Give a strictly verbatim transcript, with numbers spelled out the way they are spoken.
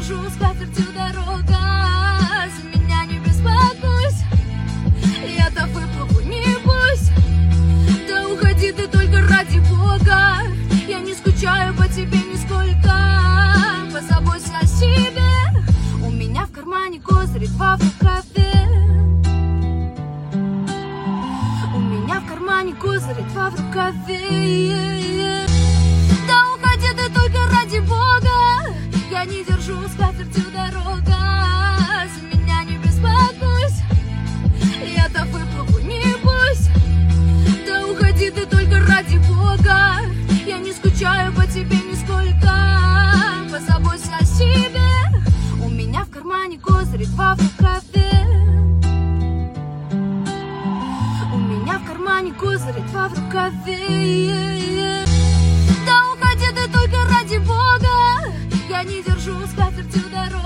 держу скатертью дорога. За меня не беспокойся, я-то выплыву, не бойся. Да уходи ты только ради Бога, я не скучаю по тебе нисколько. Позаботься о себе, у меня в кармане козырь, два в рукаве. У меня в кармане козырь, два в рукаве. Да уходи ты только ради Бога, я не держу скатертью дорога. За меня не беспокойся, я-то выплыву, не бойся. Да уходи ты только ради Бога, я не скучаю по тебе нисколько. Позаботься о себе, у меня в кармане козырь, два в рукаве. У меня в кармане козырь, два в рукаве. Да уходи ты только ради Бога, я не держу скатертью дорога.